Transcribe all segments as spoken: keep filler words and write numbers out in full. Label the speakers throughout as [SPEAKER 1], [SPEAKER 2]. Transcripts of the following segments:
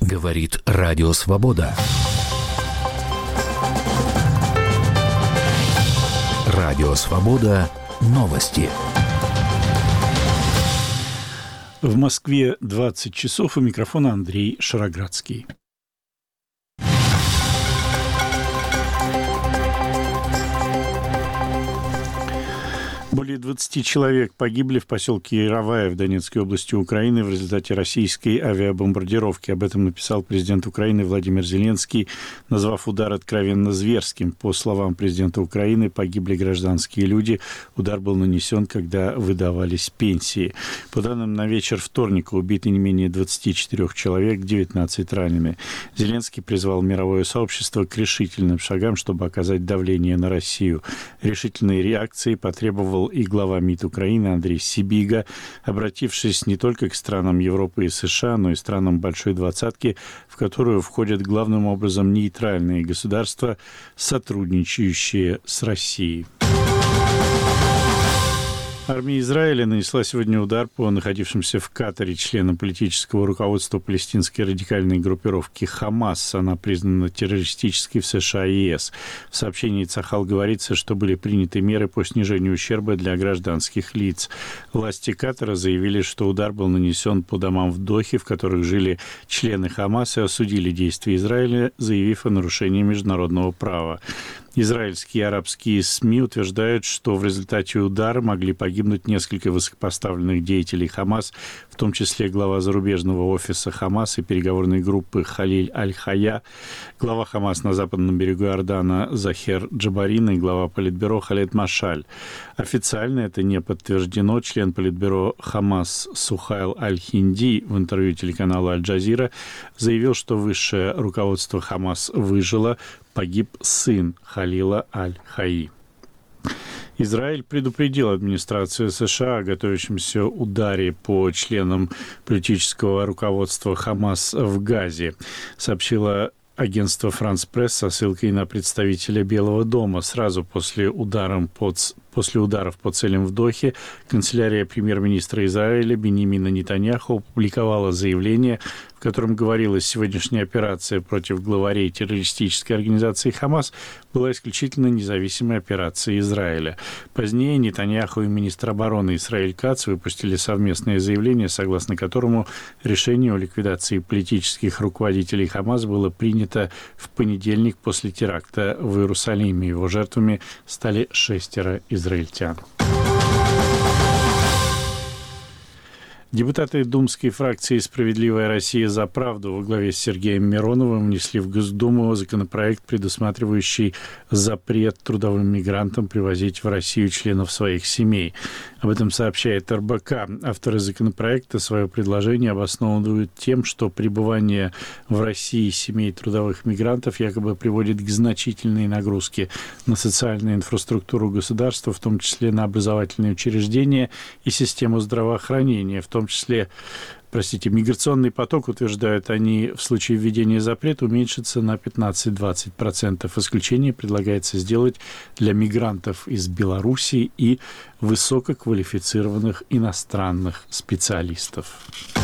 [SPEAKER 1] Говорит Радио Свобода. Радио Свобода. Новости.
[SPEAKER 2] В Москве двадцать часов, у микрофона Андрей Шароградский. Более двадцати человек погибли в поселке Яровая в Донецкой области Украины в результате российской авиабомбардировки. Об этом написал президент Украины Владимир Зеленский, назвав удар откровенно зверским. По словам президента Украины, погибли гражданские люди. Удар был нанесен, когда выдавались пенсии. По данным на вечер вторника, убиты не менее двадцати четырёх человек, девятнадцать ранены. Зеленский призвал мировое сообщество к решительным шагам, чтобы оказать давление на Россию. Решительной реакции потребовал и глава МИД Украины Андрей Сибига, обратившись не только к странам Европы и США, но и странам Большой Двадцатки, в которую входят главным образом нейтральные государства, сотрудничающие с Россией. Армия Израиля нанесла сегодня удар по находившимся в Катаре членам политического руководства палестинской радикальной группировки «Хамас». Она признана террористической в США и ЕС. В сообщении Цахал говорится, что были приняты меры по снижению ущерба для гражданских лиц. Власти Катара заявили, что удар был нанесен по домам в Дохе, в которых жили члены «Хамас», и осудили действия Израиля, заявив о нарушении международного права. Израильские и арабские СМИ утверждают, что в результате удара могли погибнуть несколько высокопоставленных деятелей Хамас, в том числе глава зарубежного офиса Хамас и переговорной группы Халиль Аль-Хая, глава Хамас на западном берегу Иордана Захер Джабарин и глава Политбюро Халед Машаль. Официально это не подтверждено. Член Политбюро Хамас Сухайл Аль-Хинди в интервью телеканалу Аль-Джазира заявил, что высшее руководство Хамас выжило, погиб сын Халила Аль-Хаи. Израиль предупредил администрацию США о готовящемся ударе по членам политического руководства Хамас в Газе, сообщила агентство «Франс Пресс» со ссылкой на представителя Белого дома. Сразу после, ударом под, после ударов по целям в Дохе канцелярия премьер-министра Израиля Биньямина Нетаньяху опубликовала заявление, в котором говорилось, сегодняшняя операция против главарей террористической организации «Хамас» была исключительно независимой операцией Израиля. Позднее Нетаньяху и министр обороны Исраэль Кац выпустили совместное заявление, согласно которому решение о ликвидации политических руководителей «Хамас» было принято в понедельник после теракта в Иерусалиме. Его жертвами стали шестеро израильтян. Депутаты думской фракции «Справедливая Россия за правду» во главе с Сергеем Мироновым внесли в Госдуму законопроект, предусматривающий запрет трудовым мигрантам привозить в Россию членов своих семей. Об этом сообщает эр бэ ка. Авторы законопроекта свое предложение обосновывают тем, что пребывание в России семей трудовых мигрантов якобы приводит к значительной нагрузке на социальную инфраструктуру государства, в том числе на образовательные учреждения и систему здравоохранения, в том числе, простите, миграционный поток, утверждают они, в случае введения запрета уменьшится на пятнадцать-двадцать процентов. Исключение предлагается сделать для мигрантов из Белоруссии и высококвалифицированных иностранных специалистов.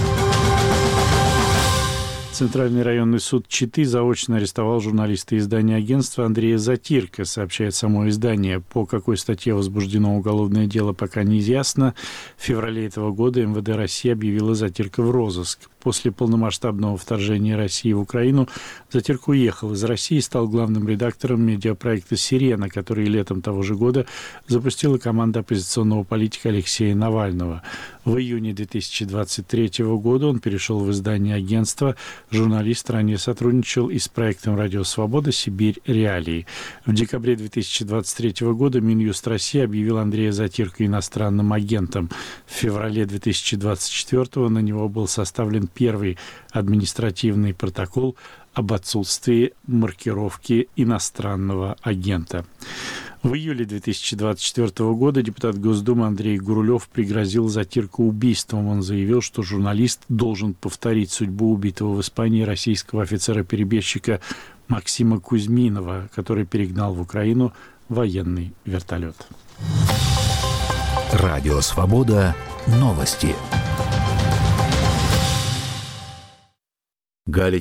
[SPEAKER 2] Центральный районный суд Читы заочно арестовал журналиста издания агентства Андрея Затирко, сообщает само издание. По какой статье возбуждено уголовное дело, пока неизвестно. В феврале этого года эм вэ дэ России объявила Затирко в розыск. После полномасштабного вторжения России в Украину Затирко уехал из России и стал главным редактором медиапроекта «Сирена», который летом того же года запустила команда оппозиционного политика Алексея Навального. В июне две тысячи двадцать третьего года он перешел в издание агентства. Журналист ранее сотрудничал и с проектом «Радио Свобода. Сибирь. Реалии». В декабре две тысячи двадцать третьего года Минюст России объявил Андрея Затирко иностранным агентом. В феврале две тысячи двадцать четвёртого на него был составлен первый административный протокол об отсутствии маркировки иностранного агента. В июле две тысячи двадцать четвёртого года депутат Госдумы Андрей Гурулев пригрозил Затирко убийством. Он заявил, что журналист должен повторить судьбу убитого в Испании российского офицера-перебежчика Максима Кузьминова, который перегнал в Украину военный вертолет.
[SPEAKER 1] Радио Свобода. Новости. Галя